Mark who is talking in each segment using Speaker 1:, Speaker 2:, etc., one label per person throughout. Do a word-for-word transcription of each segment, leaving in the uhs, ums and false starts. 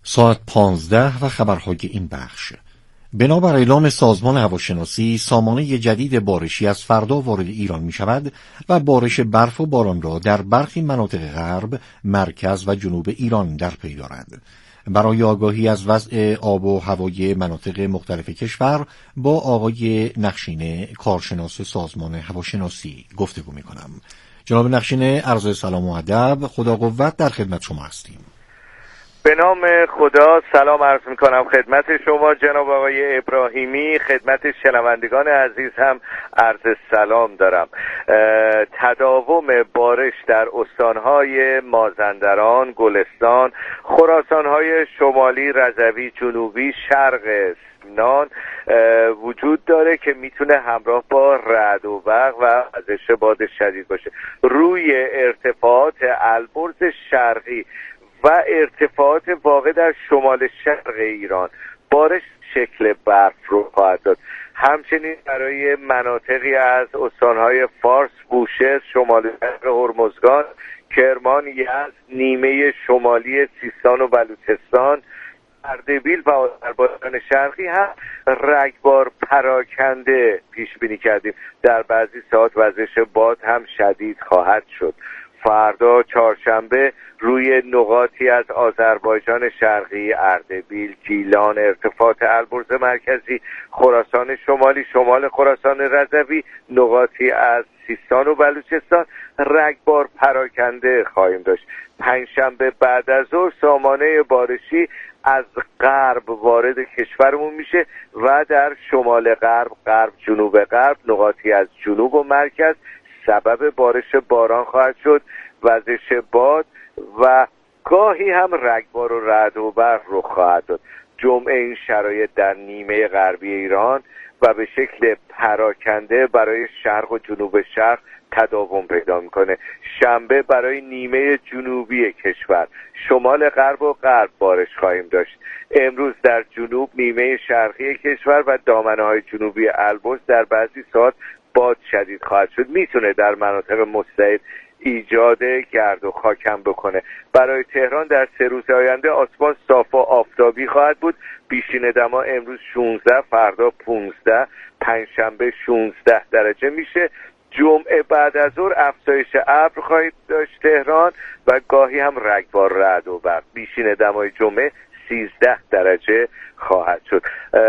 Speaker 1: ساعت پانزده و خبرهای این بخش. بنابر اعلام سازمان هواشناسی، سامانه جدید بارشی از فردا وارد ایران می شود و بارش برف و باران را در برخی مناطق غرب، مرکز و جنوب ایران در پی دارد. برای آگاهی از وضع آب و هوای مناطق مختلف کشور با آقای نخشینه، کارشناس سازمان هواشناسی گفتگو می کنم. جناب نخشینه، عرض سلام و ادب، خدا قوت، در خدمت شما هستیم.
Speaker 2: به نام خدا سلام عرض می کنم خدمت شما جناب آقای ابراهیمی. خدمت شنوندگان عزیز هم عرض سلام دارم. تداوم بارش در استانهای مازندران، گلستان، خراسانهای شمالی، رضوی، جنوبی، شرق سمنان وجود داره که میتونه همراه با رعد و برق و وزش باد شدید باشه. روی ارتفاعات البرز شرقی و ارتفاعات واقع در شمال شرق ایران بارش شکل برف رو خواهد داد. همچنین برای مناطقی از استانهای فارس، بوشهر، شمال شرق هرمزگان، کرمان، یزد، نیمه شمالی سیستان و بلوچستان، اردبیل و آذربایجان شرقی هم رگبار پراکنده پیش بینی کردیم. در بعضی ساعات وزش باد هم شدید خواهد شد. فردا چهارشنبه روی نقاطی از آذربایجان شرقی، اردبیل، گیلان، ارتفاعات البرز مرکزی، خراسان شمالی، شمال خراسان رضوی، نقاطی از سیستان و بلوچستان رگبار پراکنده خواهیم داشت. پنجشنبه بعد از ظهر سامانه بارشی از غرب وارد کشورمون میشه و در شمال غرب، غرب، جنوب غرب، نقاطی از جنوب و مرکز سبب بارش باران خواهد شد. وزش باد و گاهی هم رگبار و رعد و برق رو خواهد داد. جمعه این شرایط در نیمه غربی ایران و به شکل پراکنده برای شرق و جنوب شرق تداوم پیدا میکنه. شنبه برای نیمه جنوبی کشور، شمال غرب و غرب بارش خواهیم داشت. امروز در جنوب، نیمه شرقی کشور و دامنه‌های جنوبی البرز در بعضی ساعات باد شدید خواهد شد. میتونه در مناطق مستعد ایجاد گرد و خاکم بکنه. برای تهران در سه روز آینده آسمان صاف و آفتابی خواهد بود. بیشین دما امروز شانزده، فردا پانزده، پنجشنبه شانزده درجه میشه. جمعه بعد از ظهر افزایش ابر خواهید داشت تهران و گاهی هم رگبار رعد و برق. بیشین دمای جمعه سیزده درجه خواهد شد.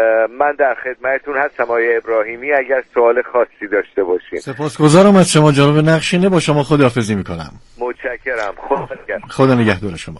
Speaker 2: من در خدمتتون هستم آقای ابراهیمی، اگر سوال خاصی داشته باشین.
Speaker 1: سپاسگزارم از شما جناب نخشینه، با شما خداحافظی میکنم.
Speaker 2: متشکرم. خدا نگهدار.
Speaker 1: خدا نگهدار شما.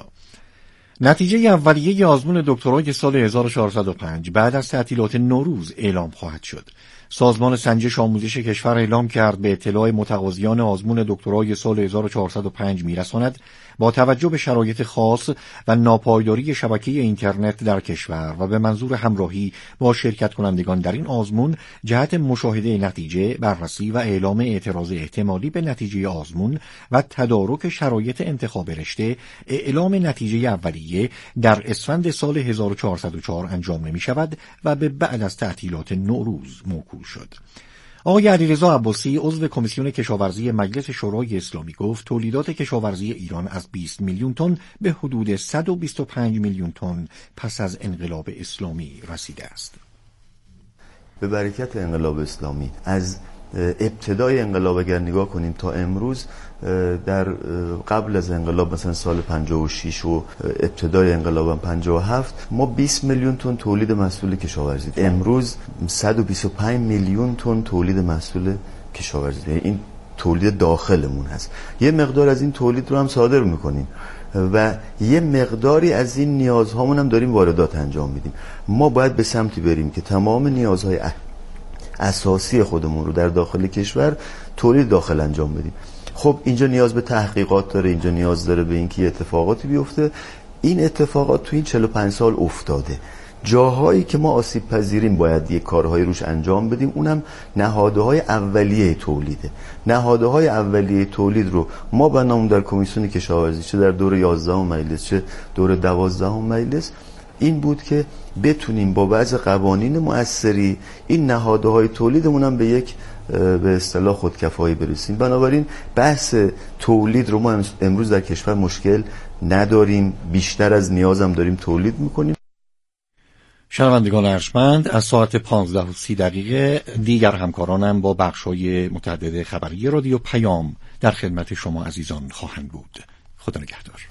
Speaker 1: نتیجه اولیه آزمون دکترای سال هزار و چهارصد و پنج بعد از تعطیلات نوروز اعلام خواهد شد. سازمان سنجش آموزش کشور اعلام کرد به اطلاع متقاضیان آزمون دکترای سال هزار و چهارصد و پنج میرساند با توجه به شرایط خاص و ناپایداری شبکه اینترنت در کشور و به منظور همراهی با شرکت کنندگان در این آزمون جهت مشاهده نتیجه، بررسی و اعلام اعتراض احتمالی به نتیجه آزمون و تدارک شرایط انتخاب رشته، اعلام نتیجه اولیه در اسفند سال هزار و چهارصد و چهار انجام نمی شود و به بعد از تعطیلات نوروز موکول شد. آقای علیرضا عباسی عضو کمیسیون کشاورزی مجلس شورای اسلامی گفت تولیدات کشاورزی ایران از بیست میلیون تن به حدود صد و بیست و پنج میلیون تن پس از انقلاب اسلامی رسیده است.
Speaker 3: به برکت انقلاب اسلامی از ابتدای انقلاب اگر نگاه کنیم تا امروز، در قبل از انقلاب مثلا سال پنجاه و شش و ابتدای انقلاب پنجاه و هفت ما بیست میلیون تن تولید محصول کشاورزی داریم. امروز صد و بیست و پنج میلیون تن تولید محصول کشاورزی داریم. این تولید داخلمون هست. یه مقدار از این تولید رو هم صادر میکنیم و یه مقداری از این نیازهامون هم داریم واردات انجام میدیم. ما باید به سمتی بریم که تمام نیازهای اساسی خودمون رو در داخل کشور تولید داخل انجام بدیم. خب اینجا نیاز به تحقیقات داره، اینجا نیاز داره به اینکه اتفاقاتی بیفته. این اتفاقات تو این چهل و پنج سال افتاده. جاهایی که ما آسیب پذیریم باید یک کارهای روش انجام بدیم، اونم نهادهای اولیه تولیده. نهادهای اولیه تولید رو ما بنامون در کمیسیون کشاورزی، چه در دور یازدهم مجلس چه دور دوازدهم مجلس، این بود که بتونیم با بعض قوانین مؤثری این نهادهای تولیدمون هم به یک به اصطلاح خودکفایی برسیم. بنابراین بحث تولید رو ما امروز در کشور مشکل نداریم، بیشتر از نیازم داریم تولید میکنیم.
Speaker 1: شنوندگان ارجمند، از ساعت پانزده و سی دقیقه دیگر همکارانم با بخش‌های متعدد خبری رادیو پیام در خدمت شما عزیزان خواهند بود. خدا نگهدار.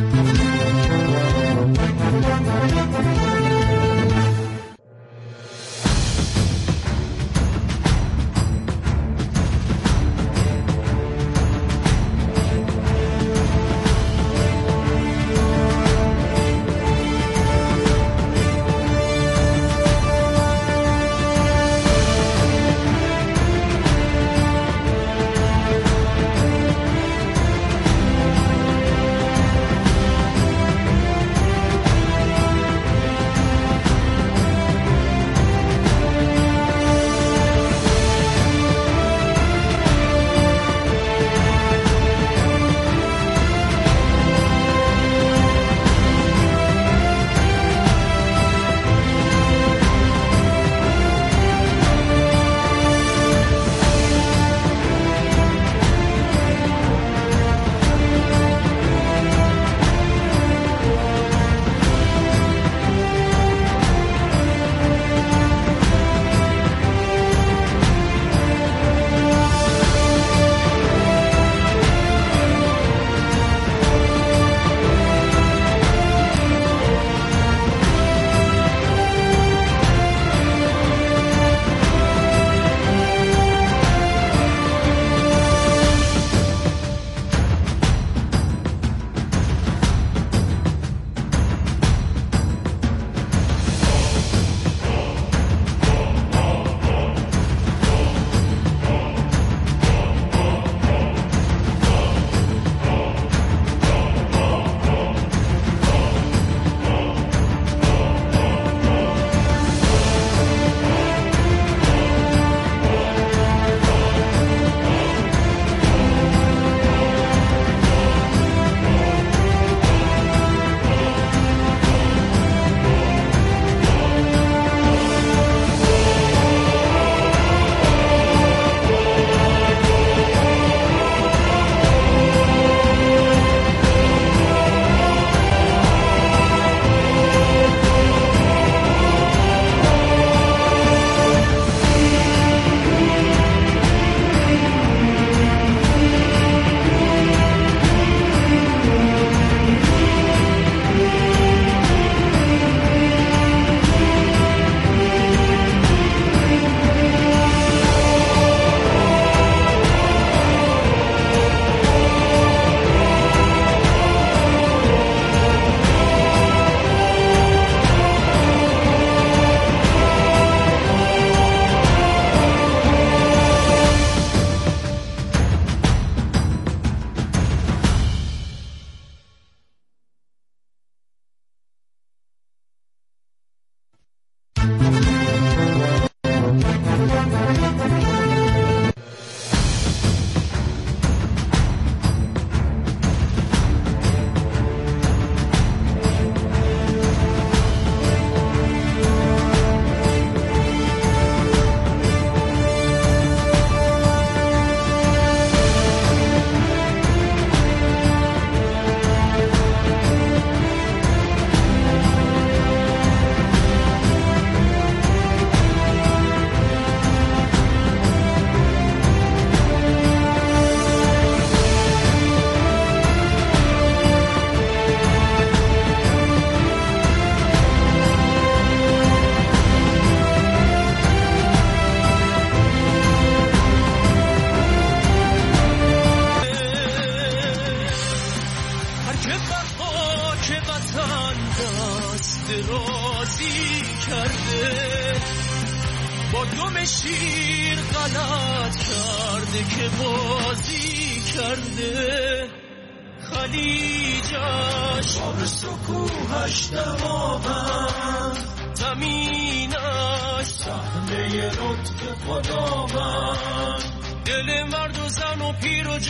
Speaker 4: شیر غلط کرده که بازی کرده خلیجش آبرس و کوهش دماغم زمینش صحنه لطف خداوند دل مرد و زن و پیر و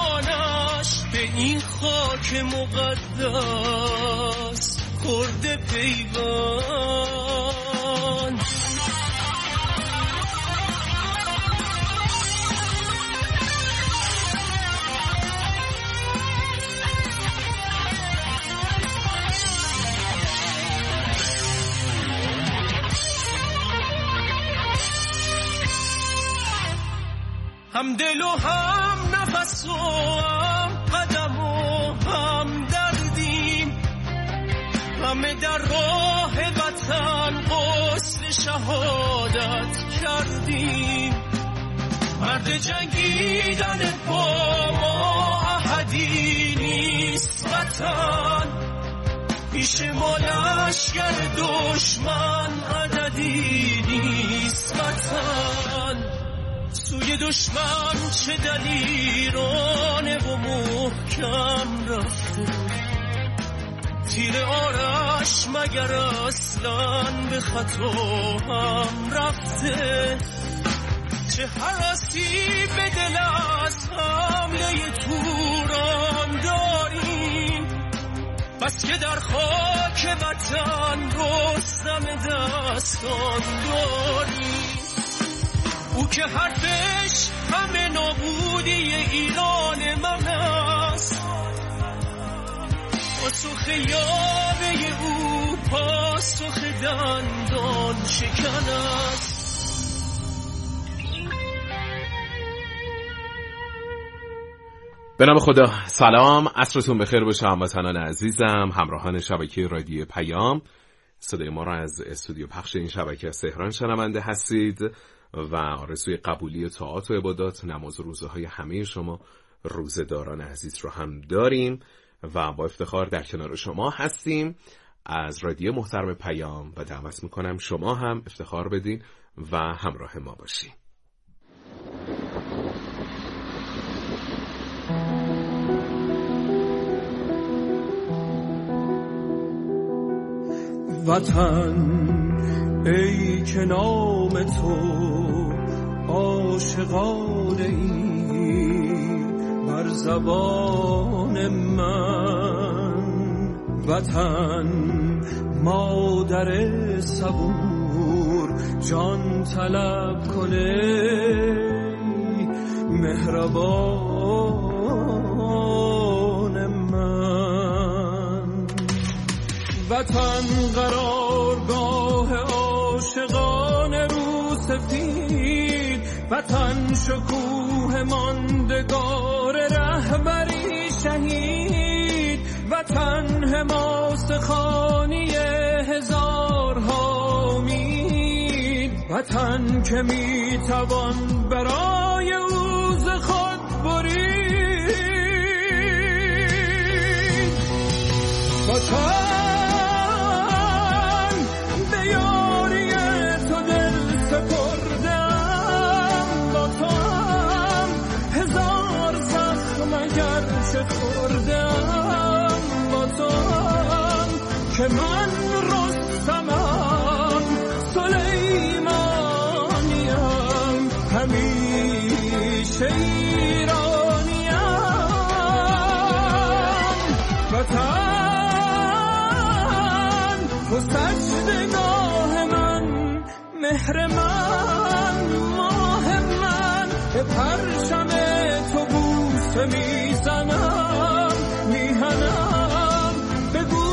Speaker 4: جوانش به این خاک مقدس خورده ایوان. هم دل و هم نفس و هم قدم و هم دردیم، همه در راه وطن غسل شهادت کردیم. مرد جنگیدن با ما احدی نیست وطن، پیش ما لشکر دشمن عددی نیست وطن. سوی دشمن چه دلیرانه و محکم رفته، تیر آرش مگر اصلاً به خطا هم رفته. چه حراسی به دل از حمله توران داریم، بس که در خاک وطن رستم دستان داریم. او که حرفش همه نابودی ایران من است، پاسخ یاوه او پاسخ دندان شکن است.
Speaker 5: به نام خدا. سلام، عصرتون بخیر باشه هموطنان عزیزم، همراهان شبکه رادیو پیام. صدای ما را از استودیو پخش این شبکه از تهران شنونده هستید و آرزوی قبولی طاعات و عبادات، نماز و روزه های همه شما روزه‌داران عزیز رو هم داریم و با افتخار در کنار شما هستیم از رادیو محترم پیام و دعوت میکنم شما هم افتخار بدین و همراه ما باشین.
Speaker 4: وطن ای که نام تو عاشقانه ای بر زبان من، وطن مادر صبور جان طلب کنه مهربان من. وطن قرارگاه عاشقان رو سفید، وطن شکوه ماندگار رهبری شهید، وطن حماس خانی هزارها امید، وطن که میتوان برای او ز خود برید. وطن که من رستمم سلیمانیم، همیشه ایرانیم. وطن تو سجدگاه من، مهر من، ماه من، به پرچم تو بوسه میزنم، میهنم. بگو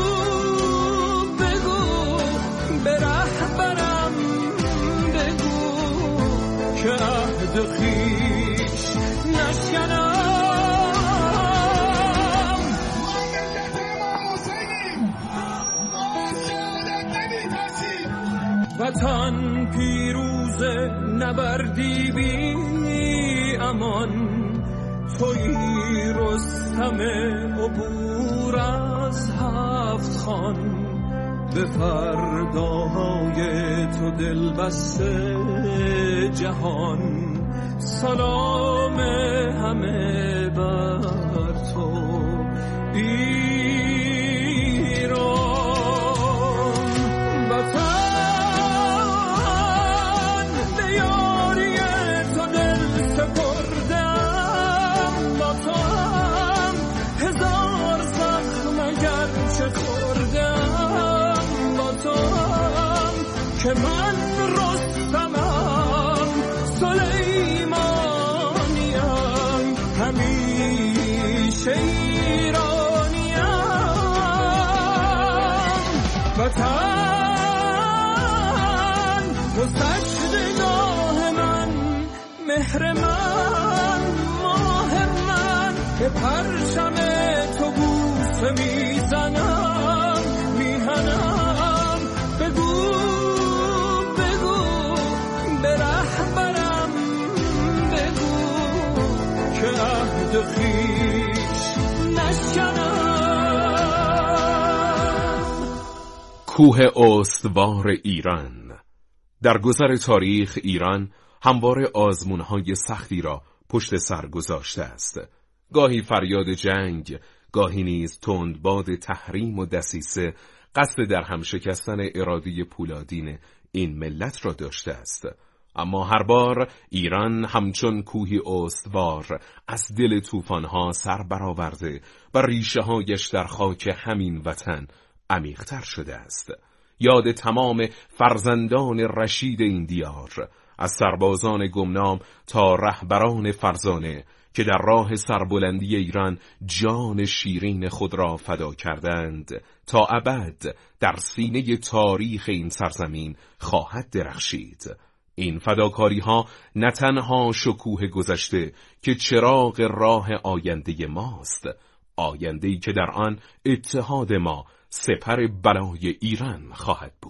Speaker 4: برهبرم بگو که عهد خویش نشکنم. وطن پیروز نبردی بی امان، تویی رستم عبور از هفت خان، به فرداهای تو دل بسته جهان سلام همه بر تو ایران. وطن به یاری تو دل سپردم، با تو هم هزار زخم اگر چه خوردم، که من رستمم سلیمانیم همیشه ایرانیم وطن گذشتگاه من مهر من ماه من به پرچم تو بوسه میزنم میهنم بگو بگو به رهبرم بگو که عهد خویش نشکنم.
Speaker 5: کوه استوار ایران. در گذر تاریخ ایران همواره آزمون‌های سختی را پشت سر گذاشته است. گاهی فریاد جنگ، گاهی نیز تندباد تحریم و دسیسه قصد در هم شکستن اراده پولادین این ملت را داشته است. اما هر بار ایران همچون کوهی استوار از دل طوفان‌ها سر برآورده و ریشه‌هایش در خاک همین وطن عمیق‌تر شده است. یاد تمام فرزندان رشید این دیار، از سربازان گمنام تا رهبران فرزانه که در راه سربلندی ایران جان شیرین خود را فدا کردند، تا ابد در سینه تاریخ این سرزمین خواهد درخشید. این فداکاری ها نه تنها شکوه گذشته که چراغ راه آینده ماست، آینده‌ای که در آن اتحاد ما سپر بلای ایران خواهد بود.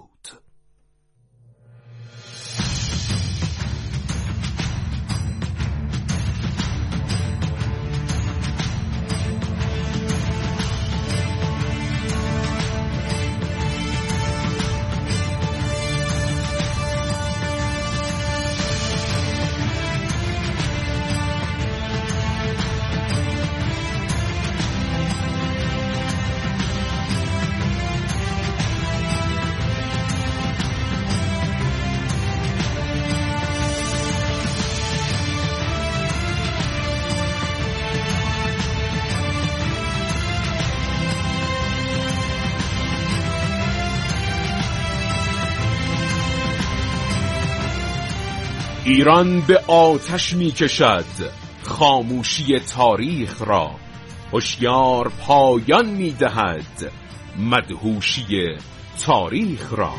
Speaker 5: ایران به آتش می کشد خاموشی تاریخ را، هوشیار پایان می دهد مدهوشی تاریخ را.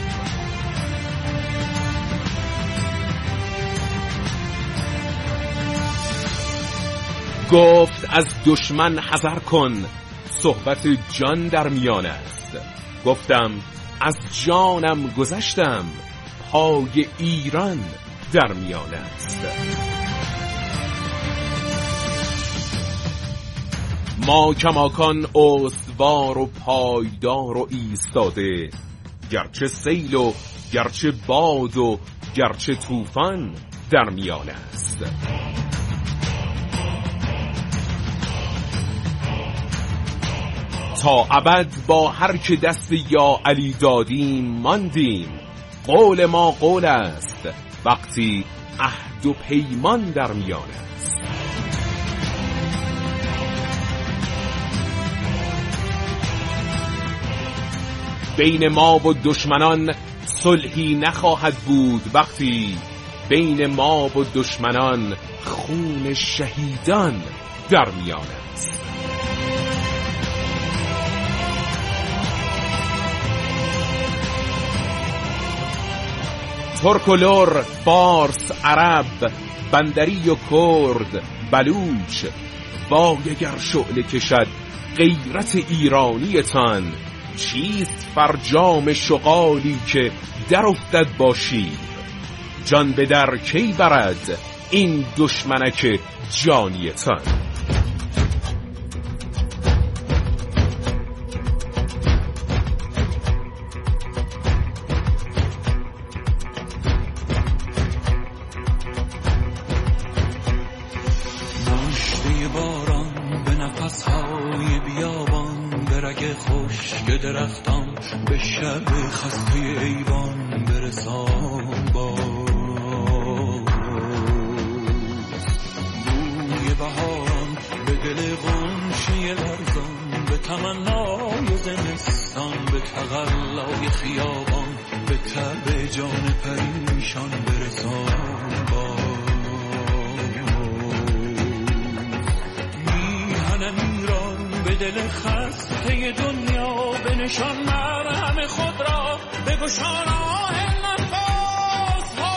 Speaker 5: گفت از دشمن حذر کن، صحبت جان در میان است. گفتم از جانم گذشتم، پای ایران در میان است. ما کماکان استوار و پایدار و ایستاده، گرچه سیل و گرچه باد و گرچه طوفان در میان است. تا ابد با هر که دست یا علی دادیم ماندیم، قول ما قول است وقتی عهد و پیمان در میان است. بین ما و دشمنان صلحی نخواهد بود وقتی بین ما و دشمنان خون شهیدان در میان است. ترک و لر، فارس، عرب، بندری و کرد، بلوچ، وای اگر شعله کشد غیرت ایرانیتان، چیست فرجام شغالی که در افتد باشی، جان به در کی برد این دشمنک جانیتان.
Speaker 6: درختان به شب خسته ایوان برسان باز، بوی بهاران به دل غنچه لرزان، به تمنای زمستان، به تقلای خیابان به تب جان پریشان برسان باز. میهنم ایران به دل خسته دنیا، به نشان مرهم خود را بگشان آه نفس ها.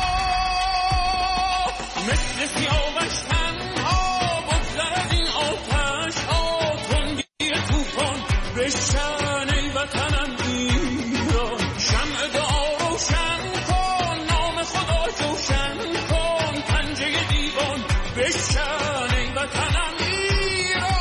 Speaker 6: مثل سیاوش تنها بگذر از این آتش ها، تندی توفان بشکن ای وطنم ایران. شمع دعا روشن کن، نام خدا جوشن کن، پنجه دیوان بشکن ای وطنم ایران.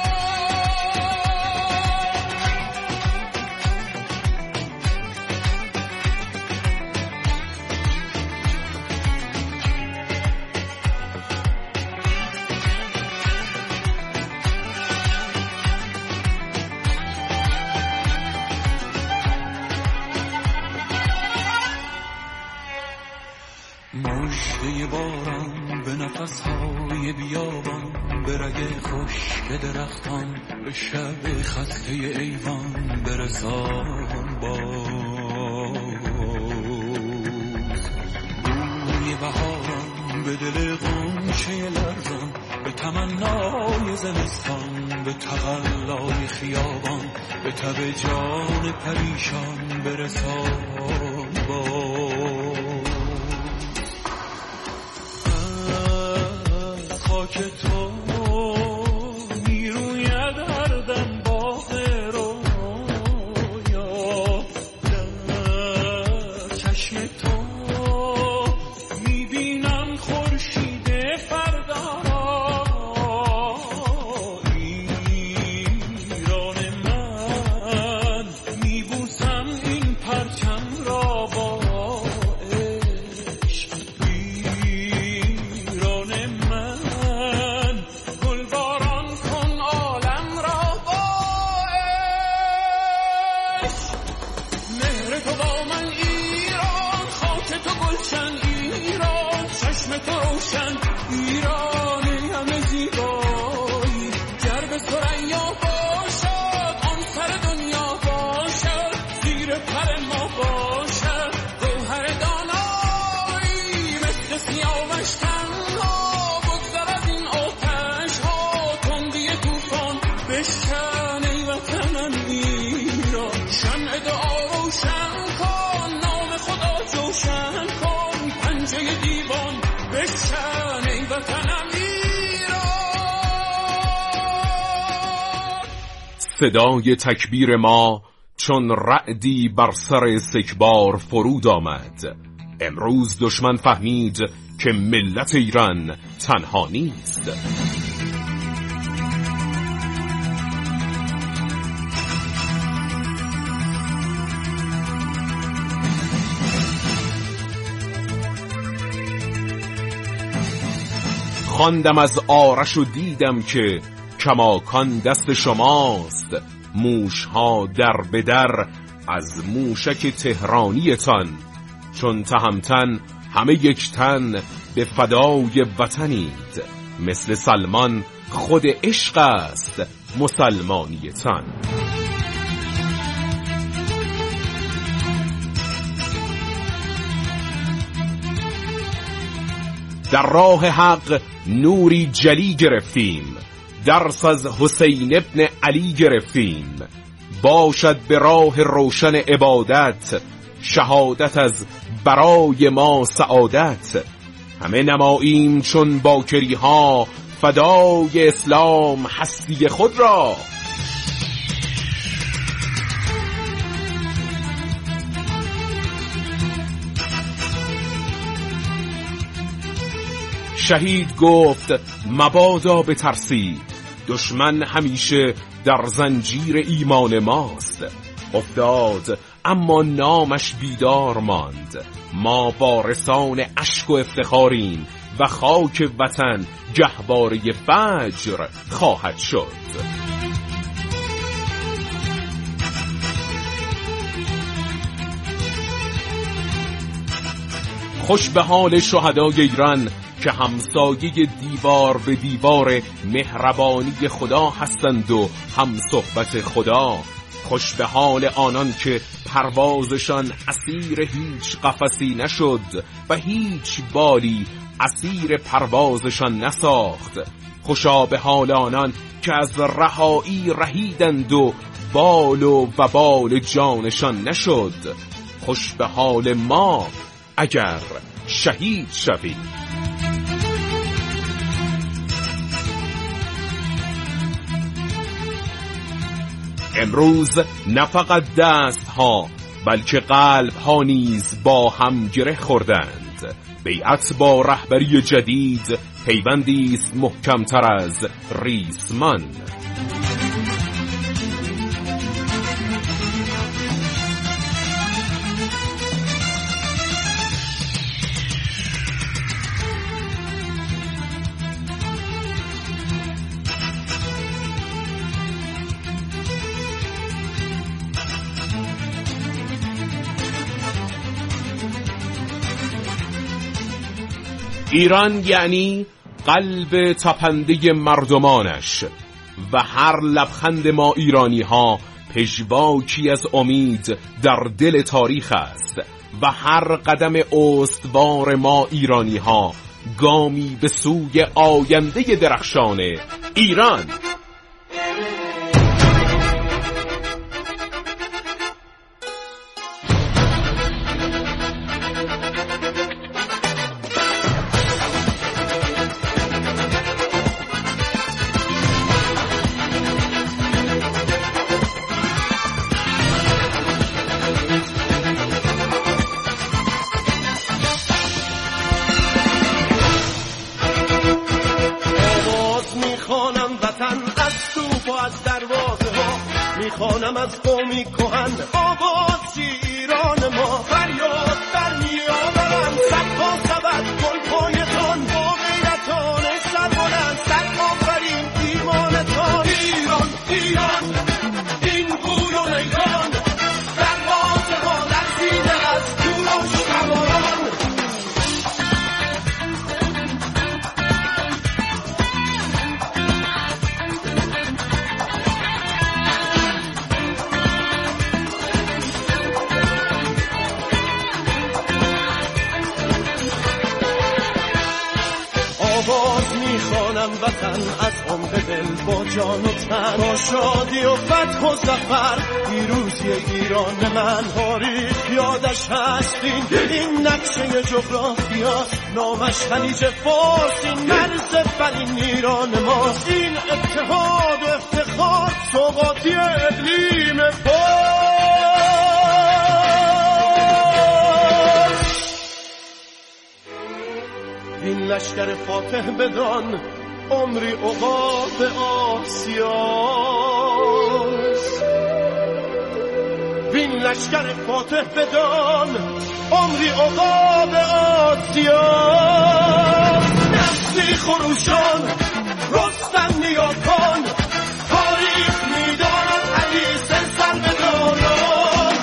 Speaker 6: مژده باران به نفسهای بیابان، به رگ خشک درختان، به شب خسته ایوان برسان باز. بوی بهاران به دل غنچه لرزان، به تمنای زمستان، به تقلای خیابان، به تب جان پریشان برسان باز. خاک تو میروید هر دم باغ رویا، در چشم تو میبینم خورشید فردا. ایران من میبوسم این پرچم را با عشق. ایران من تو روشن ایرانی همه زیبایی، گر به ثریا باشد آن سر دنیا باشد، زیر پر ما باشد گوهر دانایی. مثل سیاوش تنها بگذر از این آتش ها، تندی توفان بشکن ای وطنم ایران. شمع دعا روشن کن، نام خدا جوشن کن، پنجه دیوان بشکن ای وطنم ایران.
Speaker 5: صدای تکبیر ما چون رعدی بر سر سکبار فرود آمد. امروز دشمن فهمید که ملت ایران تنها نیست. خواندم از آرش و دیدم که کماکان دست شماست، موشها در به در از موشک تهرانیتان. چون تهمتن همه یک تن به فدای وطنید، مثل سلمان خود عشق است مسلمانیتان. در راه حق نوری جلی گرفتیم، درس از حسین ابن علی گرفتیم. باشد به راه روشن عبادت، شهادت از برای ما سعادت. همه نماییم چون باکری ها، فدای اسلام هستی خود را. شهید گفت مبادا بترسید، دشمن همیشه در زنجیر ایمان ماست. افتاد اما نامش بیدار ماند، ما وارثان اشک و افتخاریم و خاک وطن گهواره فجر خواهد شد. خوش به حال شهدای ایران که همسایه دیوار به دیوار مهربانی خدا هستند و هم صحبت خدا. خوش به حال آنان که پروازشان اسیر هیچ قفسی نشد و هیچ بالی اسیر پروازشان نساخت. خوشا به حال آنان که از رهایی رهیدند و بال و وبال جانشان نشد. خوش به حال ما اگر شهید شویم. امروز نه فقط دست ها بلکه قلب ها نیز با هم گره خوردند. بیعت با رهبری جدید پیوندی است محکمتر از ریسمان. ایران یعنی قلب تپنده مردمانش و هر لبخند ما ایرانی ها پژواکی از امید در دل تاریخ است و هر قدم استوار ما ایرانی ها گامی به سوی آینده درخشان ایران.
Speaker 7: میخوانم از قومی کهن آوازی ایران ما. فریاد در میآورم صدها سبد گل پایتان با غیرتان سربلند صد آفرین ایمانتان. ایران ایران این گوی و میدان دروازه ها لرزیده از کوروش سواران. وطن از عمق دل با جان و تن با شادی و فتح و ظفر پیروزی ایران من. تاریخ یادش هستین این نقشه جغرافیا نامش خلیج فارس این مرز برین ایران ما. این اتحاد و افتخار سوقاتی اقلیم فارس. این لشکر فاتح بدان عمری عقاب آسیاست. وین لشکر فاتح بدان عمری عقاب آسیاست. نسلی خروشان رستم نیاکان تاریخ میدانند علی سر بدانان.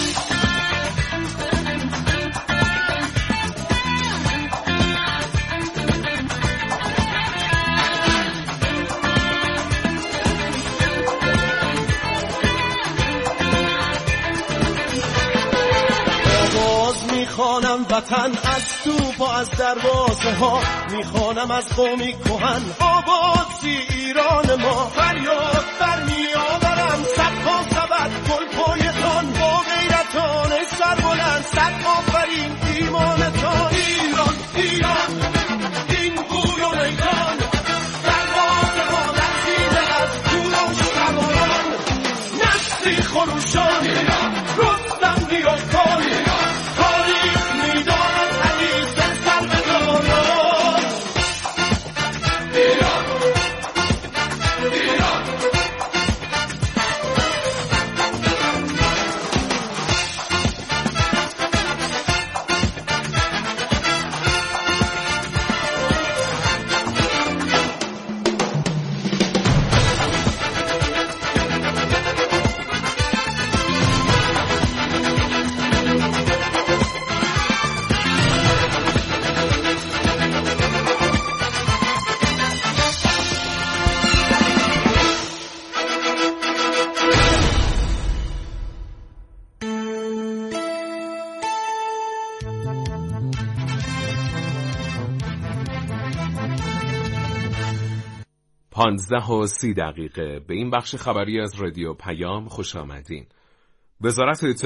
Speaker 7: میخوانم وطن از تو با از دروازه ها میخوانم از قومی کهن آوازی ایران ما. فریاد بر میآورم صدها سبد گل پایتان با غیرتان سربلند صد آفرین ایمانتان. ایران ایران این گوی و میدان دروازه ها لرزیده از کوروش سواران. نسلی خروشان رستم نیاکان
Speaker 5: پانزده و سی دقیقه به این بخش خبری از رادیو پیام خوش آمدین. وزارت